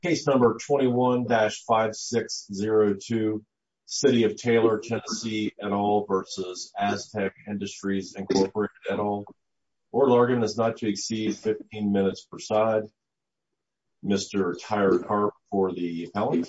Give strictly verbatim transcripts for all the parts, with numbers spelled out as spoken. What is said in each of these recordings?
Case number twenty-one dash five six zero two, City of Taylor, Tennessee et al. Versus Aztec Industries Incorporated et al. Oral argument is not to exceed fifteen minutes per side. Mister Tyler Karp for the appellant.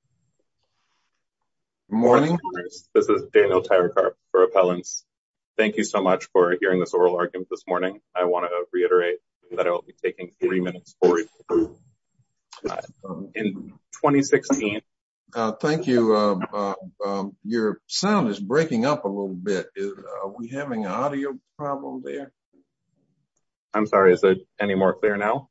Good morning. This is Daniel Tyler Karp for appellants. Thank you so much for hearing this oral argument this morning. I want to reiterate that I will be taking three minutes for review. Uh, in twenty sixteen. Uh, thank you. Uh, uh, um, your sound is breaking up a little bit. Is, uh, are we having an audio problem there? I'm sorry. Is it any more clear now?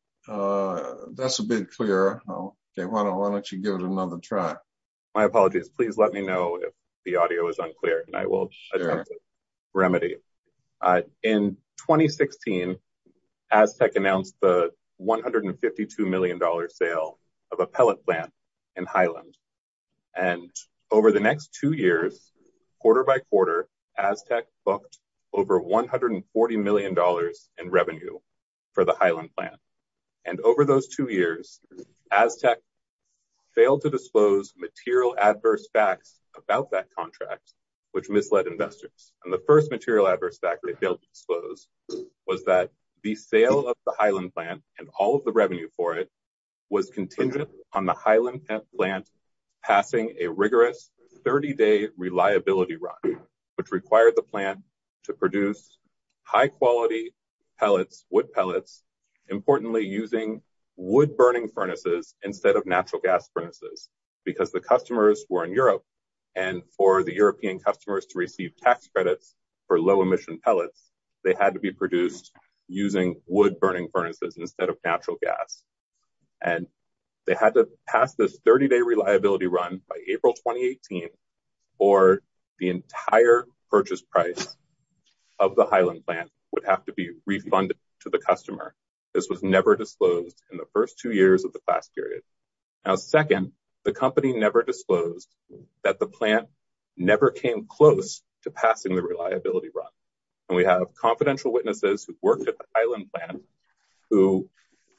Uh, that's a bit clearer. Oh, okay. Why don't, why don't you give it another try? My apologies. Please let me know if the audio is unclear and I will Sure. attempt to remedy. Uh, in twenty sixteen, Aztec announced the one hundred fifty-two million dollars sale of a pellet plant in Highland. And over the next two years, quarter by quarter, Aztec booked over one hundred forty million dollars in revenue for the Highland plant. And over those two years, Aztec failed to disclose material adverse facts about that contract, which misled investors. And the first material adverse fact they failed to disclose was that the sale of the Highland plant and all of the revenue for it was contingent on the Highland plant passing a rigorous thirty-day reliability run, which required the plant to produce high-quality pellets, wood pellets, importantly using wood-burning furnaces instead of natural gas furnaces, because the customers were in Europe, and for the European customers to receive tax credits for low-emission pellets, they had to be produced using wood-burning furnaces instead of natural gas. And they had to pass this thirty-day reliability run by April twenty eighteen, or the entire purchase price of the Highland plant would have to be refunded to the customer. This was never disclosed in the first two years of the class period. Now, second, the company never disclosed that the plant never came close to passing the reliability run. And we have confidential witnesses who worked at the Highland plant who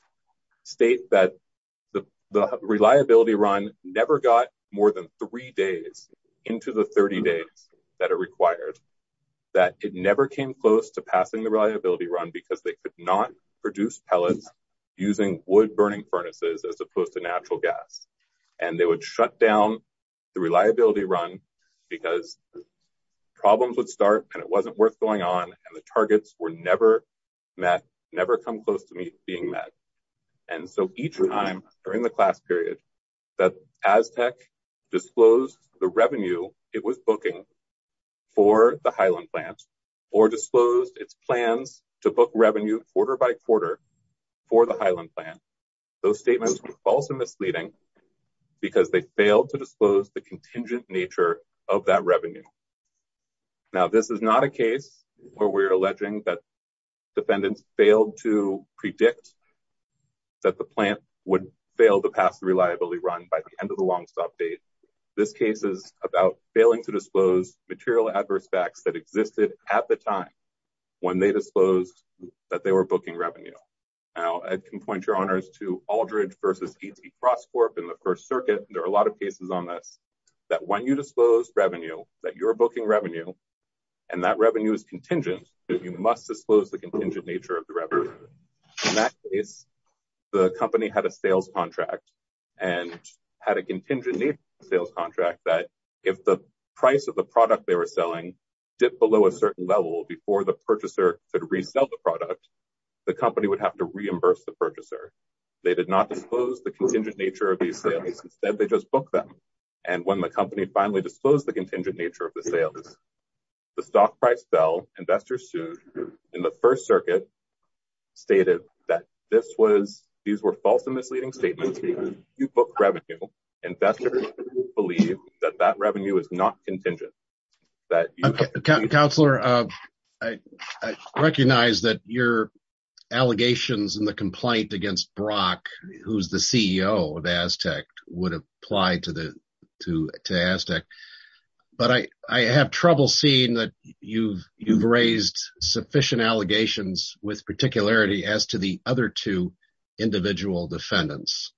state that the, the reliability run never got more than three days into the thirty days that it required, that it never came close to passing the reliability run because they could not produce pellets using wood-burning furnaces as opposed to natural gas. And they would shut down the reliability run because problems would start and it wasn't worth going on, and the targets were never met, never come close to me being met. And so each time during the class period that Aztec disclosed the revenue it was booking for the Highland plant, or disclosed its plans to book revenue quarter by quarter for the Highland plant, those statements were false and misleading because they failed to disclose the contingent nature of that revenue. Now, this is not a case where we're alleging that defendants failed to predict that the plant would fail to pass the reliability run by the end of the long stop date. This case is about failing to disclose material adverse facts that existed at the time when they disclosed that they were booking revenue. Now, I can point your honors to Aldridge versus E T Cross Corp in the First Circuit. There are a lot of cases on this, that when you disclose revenue, that you're booking revenue, and that revenue is contingent, you must disclose the contingent nature of the revenue. In that case, the company had a sales contract and had a contingent nature sales contract that if the price of the product they were selling dipped below a certain level before the purchaser could resell the product, the company would have to reimburse the purchaser. They did not disclose the contingent nature of these sales. Instead, they just booked them. And when the company finally disclosed the contingent nature of the sales, the stock price fell, investors sued, and the First Circuit stated that this was, these were false and misleading statements. You book revenue, investors believe that that revenue is not contingent. That you okay, to- Counselor, uh, I, I recognize that your allegations in the complaint against Brock, who's the C E O of Aztec, would apply to the to to Aztec. But I, I have trouble seeing that you've you've raised sufficient allegations with particularity as to the other two individual defendants.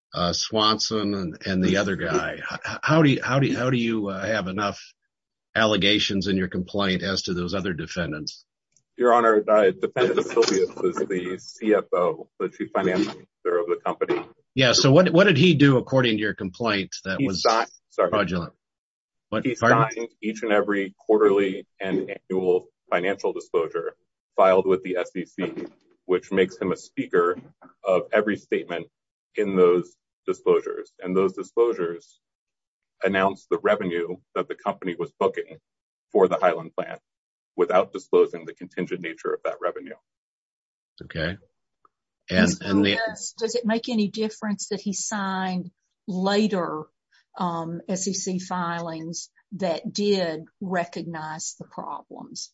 uh, Swanson and, and the other guy. How, how do you, how do you, how do you uh, have enough allegations in your complaint as to those other defendants? Your Honor, uh, Defendant Silvius is the C F O, the Chief Financial Officer of the company. Yeah. So what what did he do according to your complaint that he was signed, sorry, fraudulent? What, he pardon? signed each and every quarterly and annual financial disclosure filed with the S E C, which makes him a speaker of every statement in those disclosures. And those disclosures announce the revenue that the company was booking for the Highland plant without disclosing the contingent nature of that revenue. Okay. And, so and the, does, does it make any difference that he signed later um, S E C filings that did recognize the problems?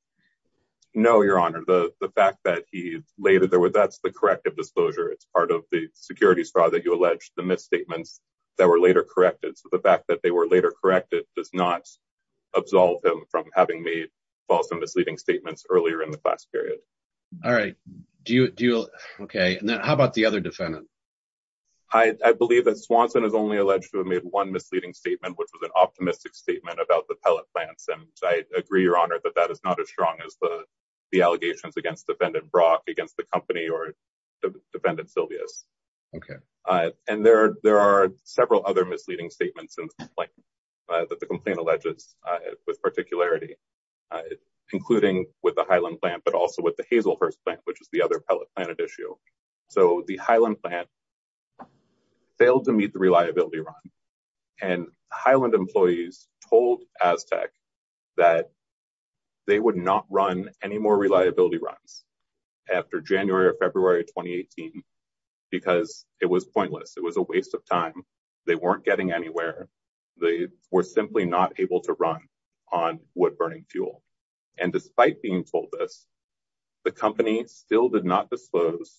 No, Your Honor. The the fact that he later there was that's the corrective disclosure. It's part of the securities fraud that you alleged, the misstatements that were later corrected. So the fact that they were later corrected does not absolve him from having made false and misleading statements earlier in the class period. All right. Do you do you okay? And then how about the other defendant? I, I believe that Swanson is only alleged to have made one misleading statement, which was an optimistic statement about the pellet plants. And I agree, Your Honor, that that is not as strong as the the allegations against Defendant Brock, against the company, or de- Defendant Silvius. Okay. Uh, and there there are several other misleading statements in the complaint uh, that the complaint alleges uh, with particularity, uh, including with the Highland plant, but also with the Hazelhurst plant, which is the other pellet plant at issue. So the Highland plant failed to meet the reliability run, and Highland employees told Aztec that they would not run any more reliability runs after January or February twenty eighteen because it was pointless. It was a waste of time. They weren't getting anywhere. They were simply not able to run on wood-burning fuel. And despite being told this, the company still did not disclose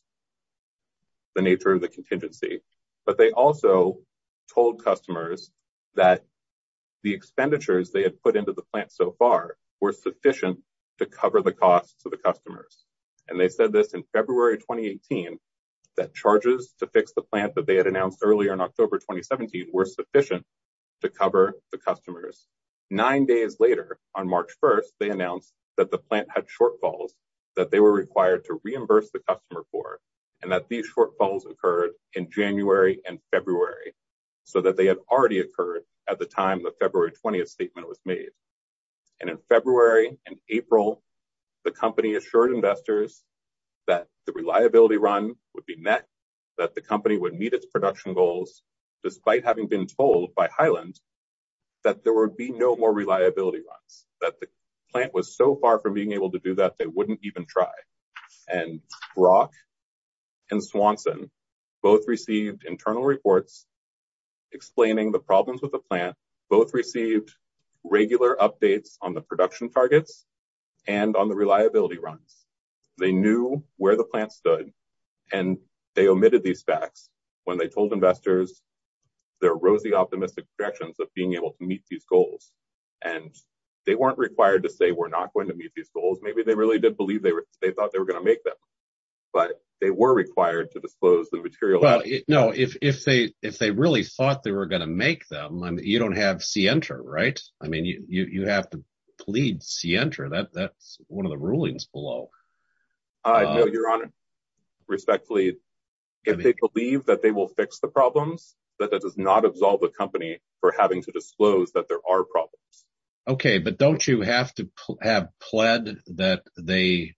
the nature of the contingency. But they also told customers that the expenditures they had put into the plant so far were sufficient to cover the costs to the customers. And they said this in February twenty eighteen, that charges to fix the plant that they had announced earlier in October twenty seventeen were sufficient to cover the customers. Nine days later, on March first, they announced that the plant had shortfalls that they were required to reimburse the customer for, and that these shortfalls occurred in January and February, so that they had already occurred at the time the February twentieth statement was made. And in February and April, the company assured investors that the reliability run would be met, that the company would meet its production goals, despite having been told by Highland that there would be no more reliability runs, that the plant was so far from being able to do that, they wouldn't even try. And Brock and Swanson both received internal reports explaining the problems with the plant, both received regular updates on the production targets and on the reliability runs. They knew where the plant stood, and they omitted these facts when they told investors their rosy optimistic projections of being able to meet these goals. And they weren't required to say, we're not going to meet these goals. Maybe they really did believe they were, they thought they were going to make them, but they were required to disclose the material. Well, it, no, if, if they, if they really thought they were going to make them, I mean, you don't have scienter, right? I mean, you, you, you have to plead scienter. That, that's one of the rulings below. Uh, uh no, Your Honor, respectfully, if I mean, they believe that they will fix the problems, that that does not absolve the company for having to disclose that there are problems. Okay, but don't you have to pl- have pled that they,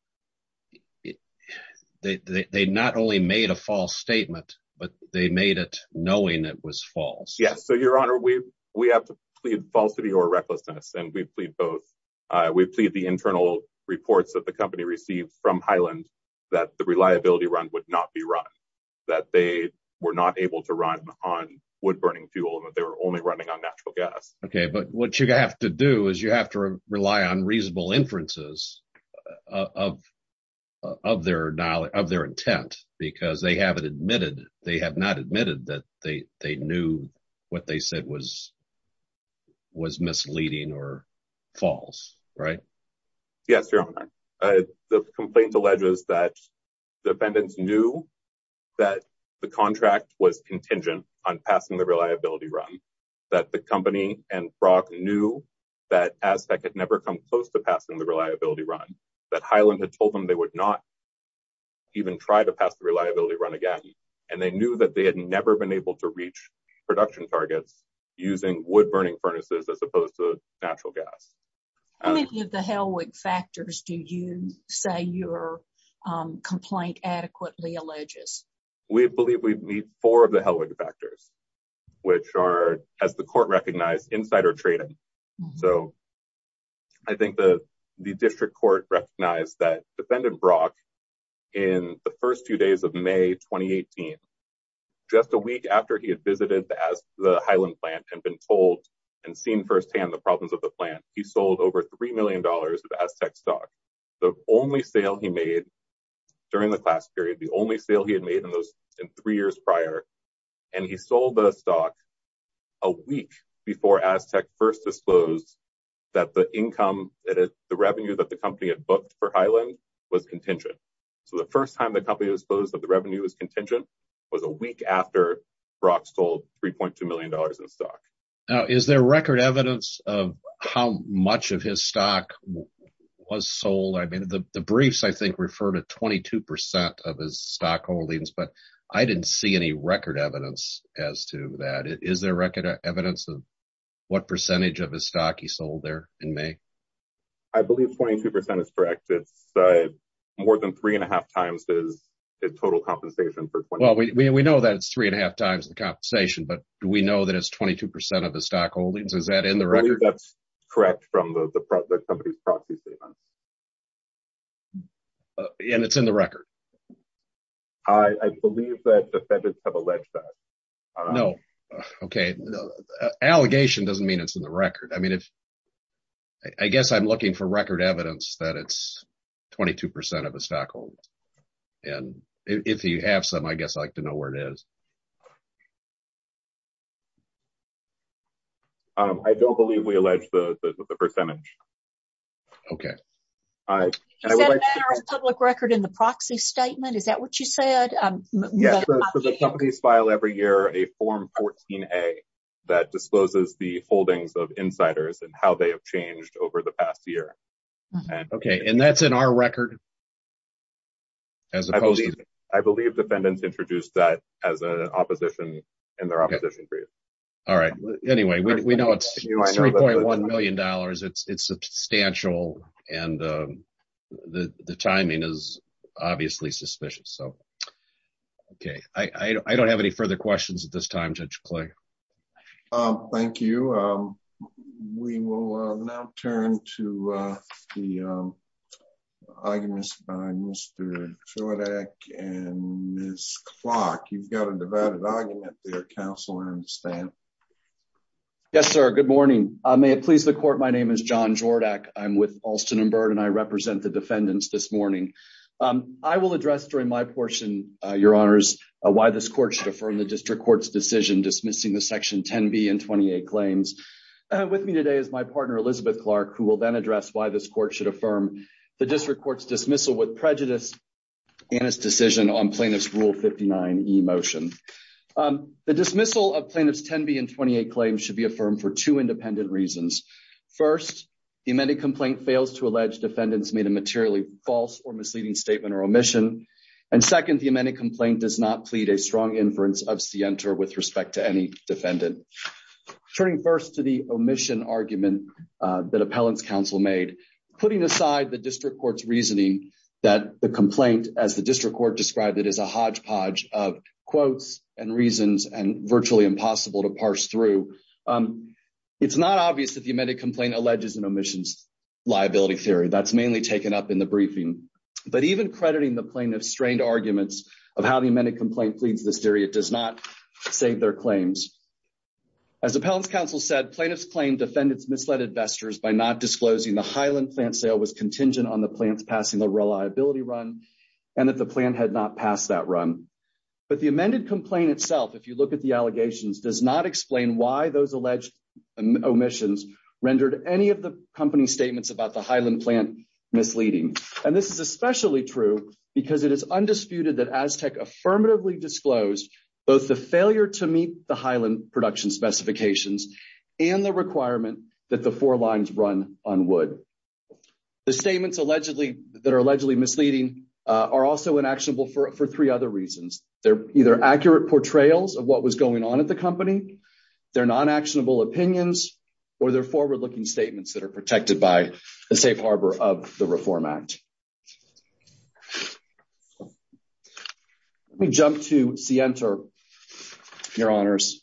they, they, they not only made a false statement, but they made it knowing it was false? Yes. So, Your Honor, we, we have to plead falsity or recklessness, and we plead both. Uh, we plead the internal reports that the company received from Highland that the reliability run would not be run, that they were not able to run on wood-burning fuel, and that they were only running on natural gas. Okay, but what you have to do is you have to re- rely on reasonable inferences uh, of uh, of their knowledge, of their intent, because they haven't admitted, they have not admitted that they they knew what they said was was misleading or false, right? Yes, Your Honor. Uh, the complaint alleges that defendants knew that the contract was contingent on passing the reliability run, that the company and Brock knew that Aztec had never come close to passing the reliability run, that Highland had told them they would not even try to pass the reliability run again, and they knew that they had never been able to reach production targets using wood-burning furnaces as opposed to natural gas. How many of the Hellwig factors do you say your um, complaint adequately alleges? We believe we meet four of the Hellwig factors, which are, as the court recognized, insider trading. Mm-hmm. So I think the, the district court recognized that defendant Brock, in the first two days of May twenty eighteen, just a week after he had visited the, as, the Highland plant and been told and seen firsthand the problems of the plant, he sold over three million dollars of Aztec stock. The only sale he made during the class period, the only sale he had made in those in three years prior, and he sold the stock a week before Aztec first disclosed that the income, that it, the revenue that the company had booked for Highland was contingent. So the first time the company disclosed that the revenue was contingent was a week after Brock sold three point two million dollars in stock. Now, is there record evidence of how much of his stock was sold? I mean, the, the briefs, I think, refer to twenty-two percent of his stock holdings, but I didn't see any record evidence as to that. Is there record evidence of what percentage of his stock he sold there in May? I believe twenty-two percent is correct. It's uh, more than three and a half times his his total compensation for twenty. Well, we, we we know that it's three and a half times the compensation, but do we know that it's twenty-two percent of his stock holdings? Is that in the record? I believe that's correct from the the, pro, the company's proxy statements. Uh, and it's in the record. I, I believe that defendants have alleged that. Um, no. Okay. No, uh, allegation doesn't mean it's in the record. I mean, if I, I guess I'm looking for record evidence that it's twenty-two percent of his stock holdings. And if, if you have some, I guess I'd like to know where it is. Um, I don't believe we allege the, the, the percentage. Okay. I, Is and that I would a like matter to, of public record in the proxy statement? Is that what you said? Um, yes, so, so the companies file every year a Form fourteen A that discloses the holdings of insiders and how they have changed over the past year. Mm-hmm. And, okay, and that's in our record? As opposed I believe, to... I believe defendants introduced that as an opposition in their opposition okay. brief. All right. Anyway, we we know it's, it's three point one million dollars. It's it's substantial, and um, the the timing is obviously suspicious. So, okay, I I, I don't have any further questions at this time, Judge Clay. Um, thank you. Um, we will uh, now turn to uh, the um, arguments by Mister Jordak and Miz Clark. You've got a divided argument there, counsel, I understand. Yes, sir. Good morning. Uh, may it please the court, my name is John Jordak. I'm with Alston and Bird, and I represent the defendants this morning. Um, I will address during my portion, uh, Your Honors, uh, why this court should affirm the district court's decision dismissing the Section ten B and twenty-eight claims. Uh, with me today is my partner, Elizabeth Clark, who will then address why this court should affirm the district court's dismissal with prejudice and its decision on plaintiff's Rule fifty-nine E motion. Um, the dismissal of plaintiff's ten B and twenty-eight claims should be affirmed for two independent reasons. First, the amended complaint fails to allege defendants made a materially false or misleading statement or omission. And second, the amended complaint does not plead a strong inference of scienter with respect to any defendant. Turning first to the omission argument uh, that appellant's counsel made, putting aside the district court's reasoning that the complaint, as the district court described it, is a hodgepodge of quotes and reasons and virtually impossible to parse through. Um, it's not obvious that the amended complaint alleges an omissions liability theory. That's mainly taken up in the briefing. But even crediting the plaintiff's strained arguments of how the amended complaint pleads this theory, it does not save their claims. As appellant's counsel said, plaintiffs claim defendants misled investors by not disclosing the Highland plant sale was contingent on the plant's passing the reliability run and that the plant had not passed that run. But the amended complaint itself, if you look at the allegations, does not explain why those alleged omissions rendered any of the company statements about the Highland plant misleading. And this is especially true because it is undisputed that Aztec affirmatively disclosed both the failure to meet the Highland production specifications and the requirement that the four lines run on wood. The statements allegedly that are allegedly misleading uh, are also inactionable for, for three other reasons. They're either accurate portrayals of what was going on at the company, they're non-actionable opinions, or they're forward-looking statements that are protected by the safe harbor of the Reform Act. Let me jump to Sienter, Your Honors.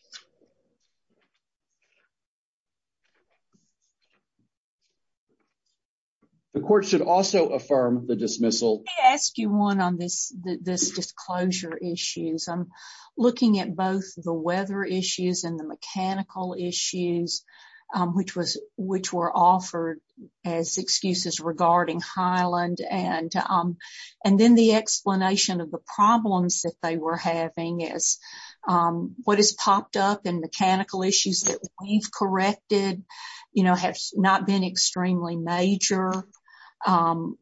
The court should also affirm the dismissal. Let me ask you one on this, this disclosure issues. I'm looking at both the weather issues and the mechanical issues, um, which was, which were offered as excuses regarding Highland, and, um, and then the explanation of the problems that they were having as, um, what has popped up in mechanical issues that we've corrected, you know, have not been extremely major. Um,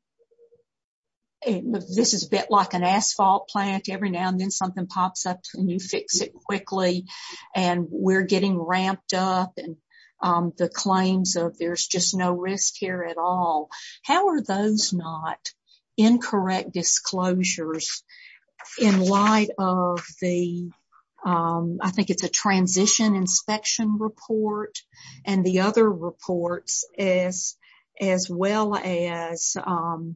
it, this is a bit like an asphalt plant. Every now and then something pops up and you fix it quickly, and we're getting ramped up, and um, the claims of there's just no risk here at all. How are those not incorrect disclosures in light of the Um, I think it's a transition inspection report and the other reports as, as well as, um,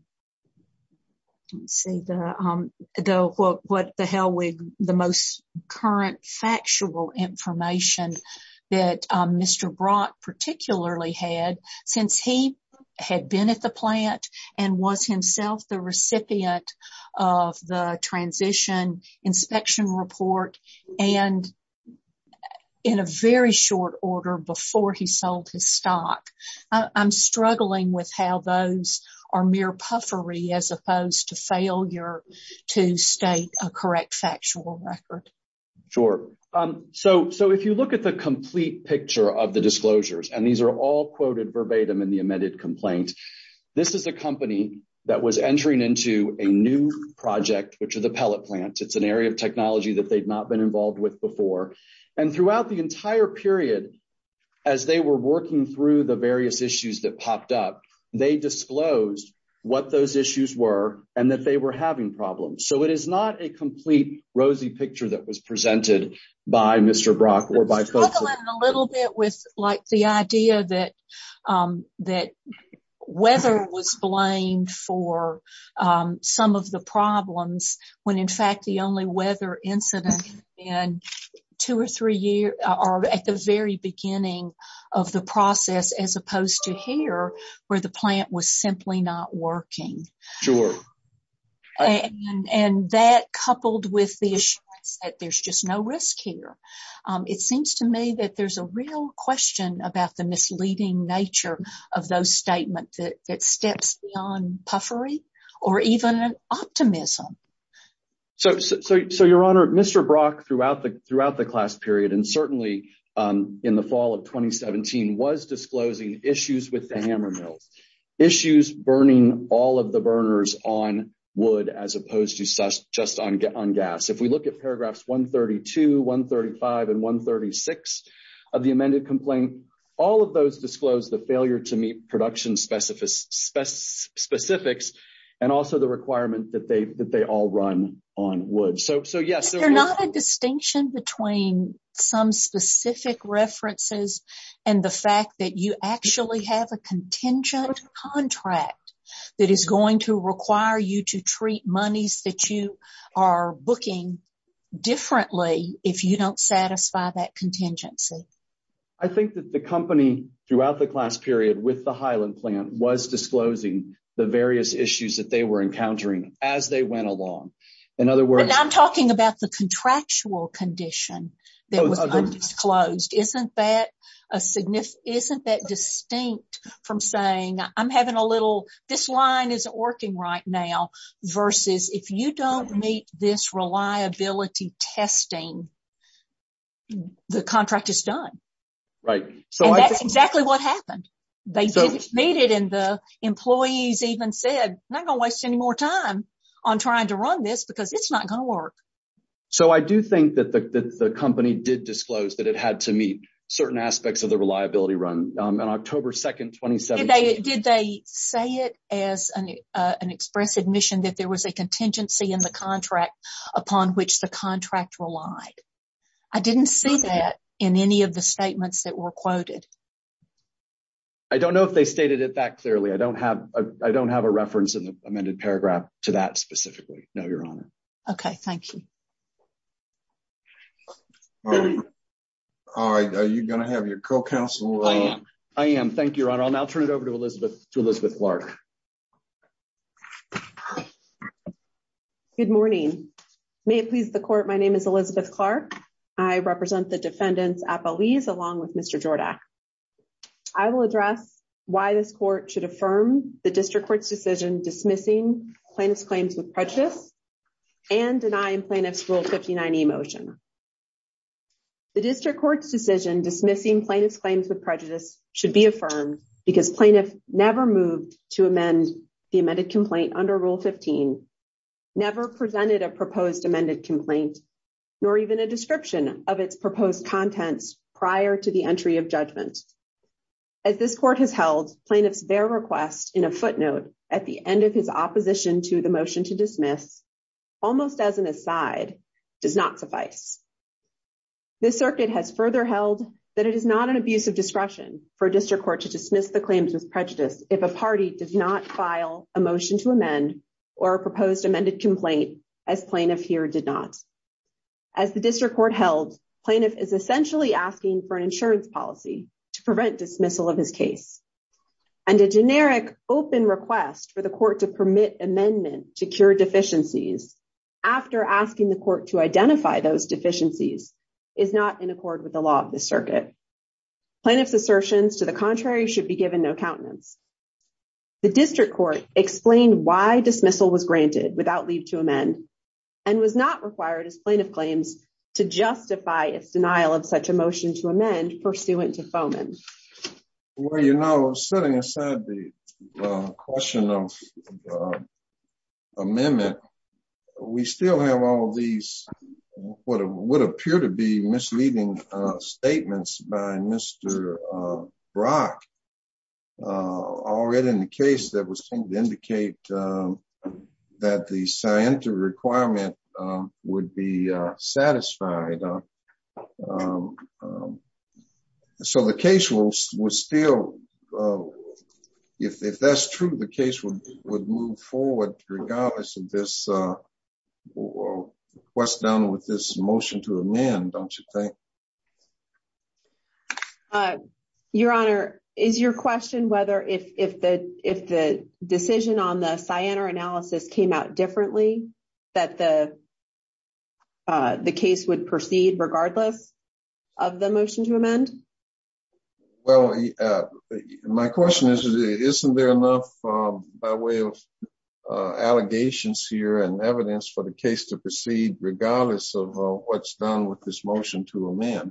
let's see, the, um, the, what, what the hell we, the most current factual information that, um, Mister Brock particularly had, since he had been at the plant and was himself the recipient of the transition inspection report, and in a very short order before he sold his stock. I, I'm struggling with how those are mere puffery as opposed to failure to state a correct factual record. Sure. Um, so, so if you look at the complete picture of the disclosures, and these are all quoted verbatim in the amended complaint, this is a company that was entering into a new project, which are the pellet plants. It's an area of technology that they'd not been involved with before. And throughout the entire period, as they were working through the various issues that popped up, they disclosed what those issues were and that they were having problems. So it is not a complete rosy picture that was presented by Mister Brock or by folks. I'm struggling a little bit with like the idea that, um, that weather was blamed for, um, some of the problems when in fact the only weather incident in two or three years or at the very beginning of the process, as opposed to here where the plant was simply not working. Sure. And, and that coupled with the assurance that there's just no risk here. Um, it seems to me that there's a real question about the misleading nature of those statements that, that steps beyond puffery or even an optimism. So, so, so, Your Honor, Mister Brock throughout the, throughout the class period, and certainly, um, in the fall of twenty seventeen, was disclosing issues with the hammer mills, issues burning all of the burners on wood as opposed to just, just on, on gas. If we look at paragraphs one thirty-two, one thirty-five, and one thirty-six of the amended complaint, all of those disclose the failure to meet production specific, spec, specifics, and also the requirement that they that they all run on wood. So, so yes. Is there not a distinction between some specific references and the fact that you actually have a contingent contract that is going to require you to treat monies that you are booking differently if you don't satisfy that contingency? I think that the company throughout the class period with the Highland plant was disclosing the various issues that they were encountering as they went along. In other words, but I'm talking about the contractual condition that oh, was other, undisclosed. Isn't that a significant, isn't that distinct from saying I'm having a little, this line isn't working right now versus if you don't meet this reliability testing, the contract is done. Right. So and I that's think, exactly what happened. They so, didn't meet it, and the employees even said, I'm not going to waste any more time on trying to run this because it's not going to work. So I do think that the, that the company did disclose that it had to meet certain aspects of the reliability run. Um, on October second, twenty seventeen. Did they, did they say it as an, uh, an express admission that there was a contingency in the contract upon which the contract relied? I didn't see that in any of the statements that were quoted. I don't know if they stated it that clearly. I don't have a, I don't have a reference in the amended paragraph to that specifically. No, Your Honor. Okay, thank you. Um, all right, are you going to have your co-counsel? Uh, I am. I am. Thank you, Your Honor. I'll now turn it over to Elizabeth to Elizabeth Clark. Good morning. May it please the court, my name is Elizabeth Clark. I represent the defendants appellees along with Mister Jordak. I will address why this court should affirm the district court's decision dismissing plaintiff's claims with prejudice and denying plaintiff's Rule fifty-nine E motion. The district court's decision dismissing plaintiff's claims with prejudice should be affirmed because plaintiff never moved to amend the amended complaint under Rule fifteen, never presented a proposed amended complaint, nor even a description of its proposed contents prior to the entry of judgment. As this court has held, plaintiff's bare request in a footnote at the end of his opposition to the motion to dismiss, almost as an aside, does not suffice. This circuit has further held that it is not an abuse of discretion for a district court to dismiss the claims with prejudice if a party does not file a motion to amend or a proposed amended complaint, as plaintiff here did not. As the district court held, plaintiff is essentially asking for an insurance policy to prevent dismissal of his case, and a generic open request for the court to permit amendment to cure deficiencies after asking the court to identify those deficiencies is not in accord with the law of the circuit. Plaintiff's assertions to the contrary should be given no countenance. The district court explained why dismissal was granted without leave to amend and was not required, as plaintiff claims, to justify its denial of such a motion to amend pursuant to Foman. Well, you know, setting aside the uh, question of uh, amendment, we still have all these what would appear to be misleading uh, statements by Mister Uh, Brock uh, already in the case that was seemed to indicate um, that the scienter requirement uh, would be uh, satisfied. Uh, um, um, so the case will was still, uh, if if that's true, the case would would move forward regardless of this. Uh, what's done with this motion to amend? Don't you think? Uh, Your Honor, is your question whether if if the if the decision on the Cyanar analysis came out differently, that the uh, the case would proceed regardless of the motion to amend? Well, uh, my question is: isn't there enough um, by way of uh, allegations here and evidence for the case to proceed regardless of uh, what's done with this motion to amend?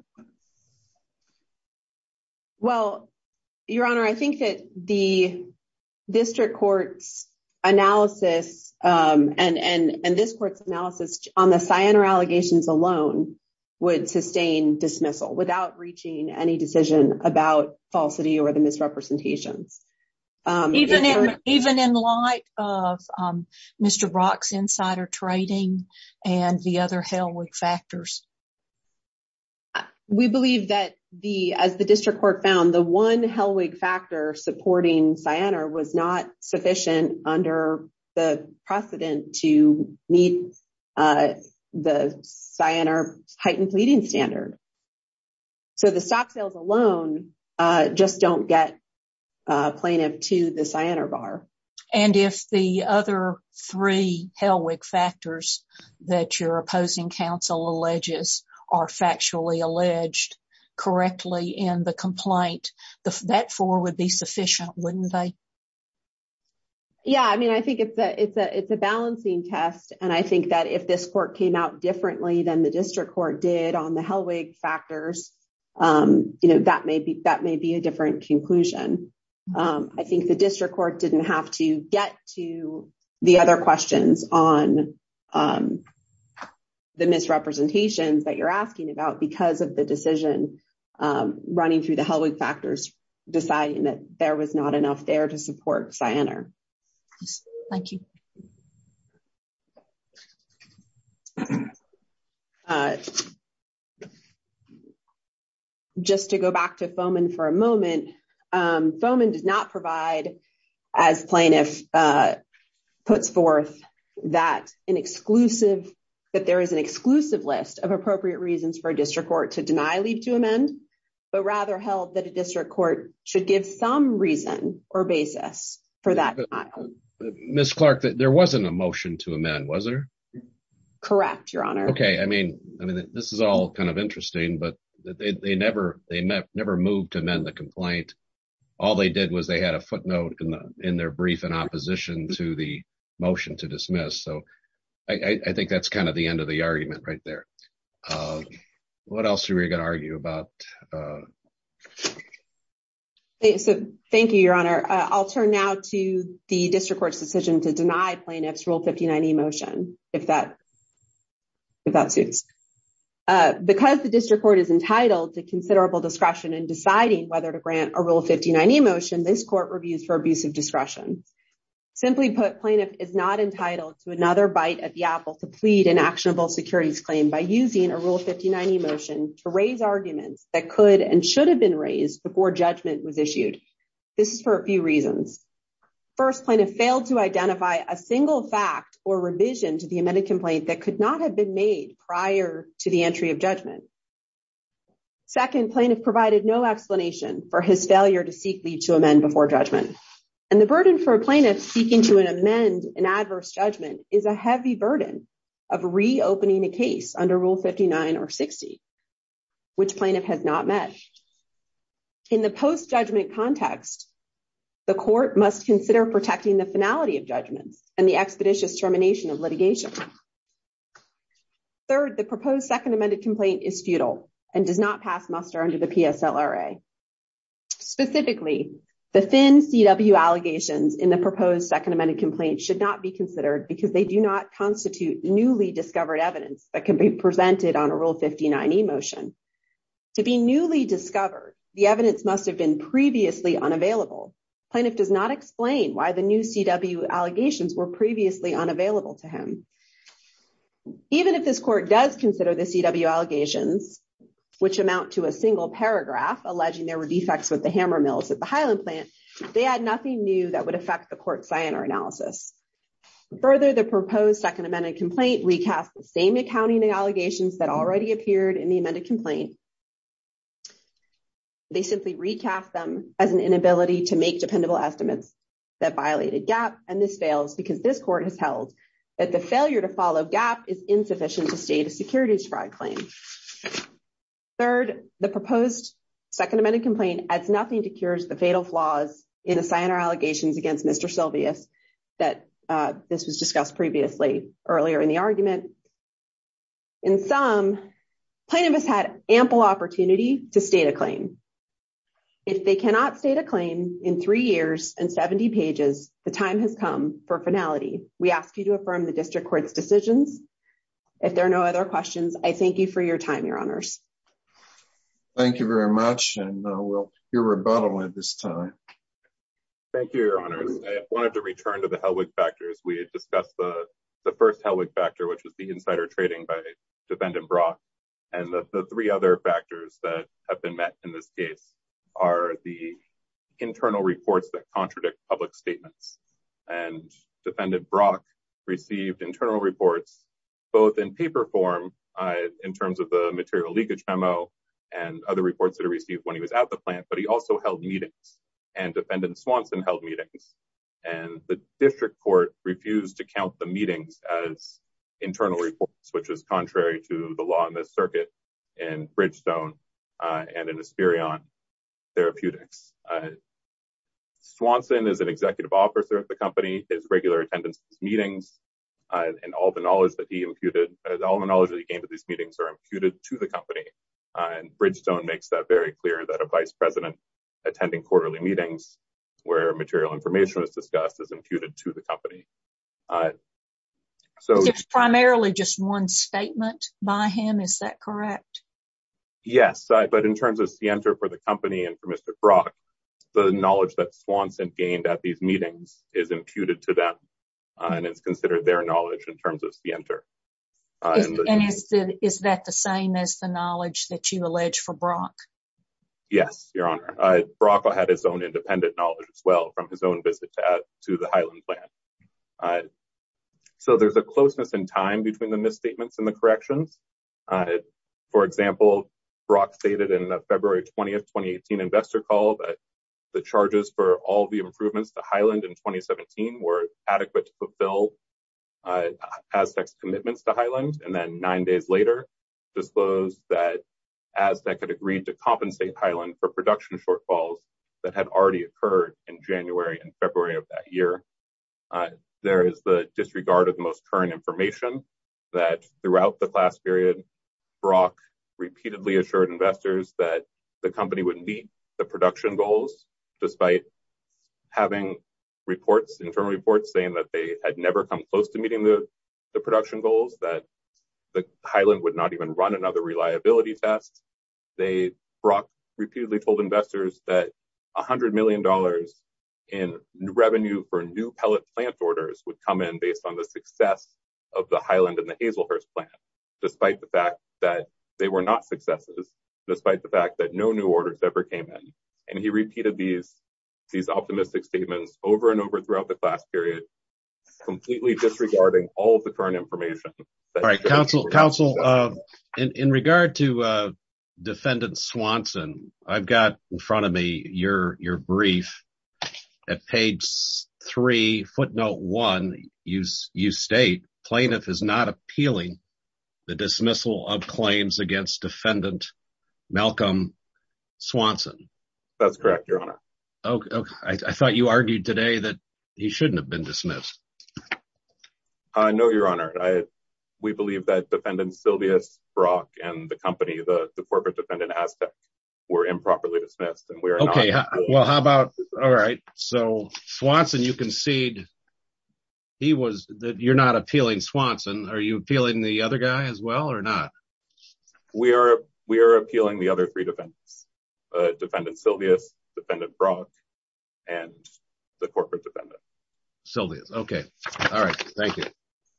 Well, Your Honor, I think that the district court's analysis um, and, and, and this court's analysis on the Cyanar allegations alone would sustain dismissal without reaching any decision about falsity or the misrepresentations. Um, even in even in light of um, Mister Brock's insider trading and the other Hellwig factors. We believe that the, as the district court found, the one Hellwig factor supporting Cyanar was not sufficient under the precedent to meet uh, the Cyanar heightened pleading standard. So the stock sales alone uh, just don't get uh, plaintiff to the Cyanar bar. And if the other three Hellwig factors that your opposing counsel alleges are factually alleged correctly in the complaint, the, that four would be sufficient, wouldn't they? Yeah, I mean, I think it's a it's a it's a balancing test, and I think that if this court came out differently than the district court did on the Hellwig factors, um, you know, that may be that may be a different conclusion. Um, I think the district court didn't have to get to the other questions on um, the misrepresentations that you're asking about because of the decision um, running through the Hellwig factors, deciding that there was not enough there to support Cyanar. Thank you. Uh, just to go back to Foman for a moment, um, Foman does not provide, as plaintiff uh, puts forth, that an exclusive, that there is an exclusive list of appropriate reasons for a district court to deny leave to amend, but rather held that a district court should give some reason or basis for that denial. Miz Clark, there wasn't a motion to amend, was there? Correct, Your Honor. Okay, I mean, I mean, this is all kind of interesting, but they, they never, they ne- never moved to amend the complaint. All they did was they had a footnote in the in their brief in opposition to the motion to dismiss. So, I, I, I think that's kind of the end of the argument right there. Uh, what else are we going to argue about? Uh, So thank you, Your Honor. Uh, I'll turn now to the district court's decision to deny plaintiff's Rule fifty-nine E motion, if that if that suits. Uh, because the district court is entitled to considerable discretion in deciding whether to grant a Rule fifty-nine E motion, this court reviews for abuse of discretion. Simply put, plaintiff is not entitled to another bite at the apple to plead an actionable securities claim by using a Rule fifty-nine E motion to raise arguments that could and should have been raised before judgment was issued. This is for a few reasons. First, plaintiff failed to identify a single fact or revision to the amended complaint that could not have been made prior to the entry of judgment. Second, plaintiff provided no explanation for his failure to seek leave to amend before judgment. And the burden for a plaintiff seeking to amend an adverse judgment is a heavy burden of reopening a case under Rule fifty-nine or sixty, which plaintiff has not met. In the post-judgment context, the court must consider protecting the finality of judgments and the expeditious termination of litigation. Third, the proposed second amended complaint is futile and does not pass muster under the P S L R A. Specifically, the thin C W allegations in the proposed second amended complaint should not be considered because they do not constitute newly discovered evidence that can be presented on a Rule fifty-nine E motion. To be newly discovered, the evidence must have been previously unavailable. Plaintiff does not explain why the new C W allegations were previously unavailable to him. Even if this court does consider the C W allegations, which amount to a single paragraph alleging there were defects with the hammer mills at the Highland plant, they add nothing new that would affect the court's Cyanar analysis. Further, the proposed second amended complaint recasts the same accounting allegations that already appeared in the amended complaint. They simply recast them as an inability to make dependable estimates that violated G A A P, and this fails because this court has held that the failure to follow G A A P is insufficient to state a securities fraud claim. Third, the proposed second amended complaint adds nothing to cure the fatal flaws in the Cyanar allegations against Mister Silvius that uh, this was discussed previously earlier in the argument. In sum, plaintiff has had ample opportunity to state a claim. If they cannot state a claim in three years and seventy pages, the time has come for finality. We ask you to affirm the district court's decisions. If there are no other questions, I thank you for your time, Your Honors. Thank you very much, and uh, we'll hear rebuttal at this time. Thank you, Your Honors. I wanted to return to the Hellwig factors. We had discussed the, the first Hellwig factor, which was the insider trading by defendant Brock, and the, the three other factors that have been met in this case are the internal reports that contradict public statements. And defendant Brock received internal reports, both in paper form, uh, in terms of the material leakage memo and other reports that he received when he was at the plant, but he also held meetings, and defendant Swanson held meetings. And the district court refused to count the meetings as internal reports, which is contrary to the law in this circuit in Bridgestone uh, and in Esperion Therapeutics. Uh, Swanson is an executive officer at the company. His regular attendance at these meetings uh, and all the knowledge that he imputed, uh, all the knowledge that he gained at these meetings are imputed to the company. Uh, and Bridgestone makes that very clear that a vice president attending quarterly meetings where material information was discussed is imputed to the company. Uh, so there's primarily just one statement by him. Is that correct? Yes, uh, but in terms of scienter for the company and for Mister Brock, the knowledge that Swanson gained at these meetings is imputed to them, uh, and it's considered their knowledge in terms of scienter. Uh, is, and the, and is, the, is that the same as the knowledge that you allege for Brock? Yes, Your Honor. Uh, Brock had his own independent knowledge as well from his own visit to, uh, to the Highland plant. Uh, so there's a closeness in time between the misstatements and the corrections. Uh, for example, Brock stated in a February twentieth, twenty eighteen investor call that the charges for all the improvements to Highland in twenty seventeen were adequate to fulfill uh, Aztec's commitments to Highland. And then nine days later, disclosed that Aztec had agreed to compensate Highland for production shortfalls that had already occurred in January and February of that year. Uh, there is the disregard of the most current information that throughout the class period, Brock repeatedly assured investors that the company would meet the production goals, despite having reports, internal reports saying that they had never come close to meeting the, the production goals, that the Highland would not even run another reliability test. They, Brock repeatedly told investors that one hundred million dollars in revenue for new pellet plant orders would come in based on the success of the Highland and the Hazelhurst plant, despite the fact that they were not successes, despite the fact that no new orders ever came in. And he repeated these, these optimistic statements over and over throughout the class period, completely disregarding all of the current information. All right, counsel, counsel, uh, in, in regard to uh, defendant Swanson, I've got in front of me your, your brief. At page three, footnote one, you, you state plaintiff is not appealing the dismissal of claims against defendant Malcolm Swanson. That's correct, Your Honor. Okay, okay. I, I thought you argued today that he shouldn't have been dismissed. Uh, no, Your Honor. I, we believe that defendants Silvius, Brock, and the company, the, the corporate defendant Aztec, were improperly dismissed, and we are okay, not. Okay, well, how about, all right, so Swanson, you concede he was, that you're not appealing Swanson. Are you appealing the other guy as well or not? We are, we are appealing the other three defendants, uh, defendant Silvius, defendant Brock, and the corporate defendant. Silvius, okay. All right, thank you.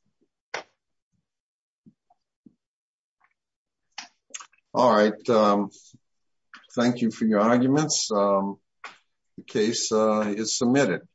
All right, um, thank you for your arguments. Um, the case uh, is submitted.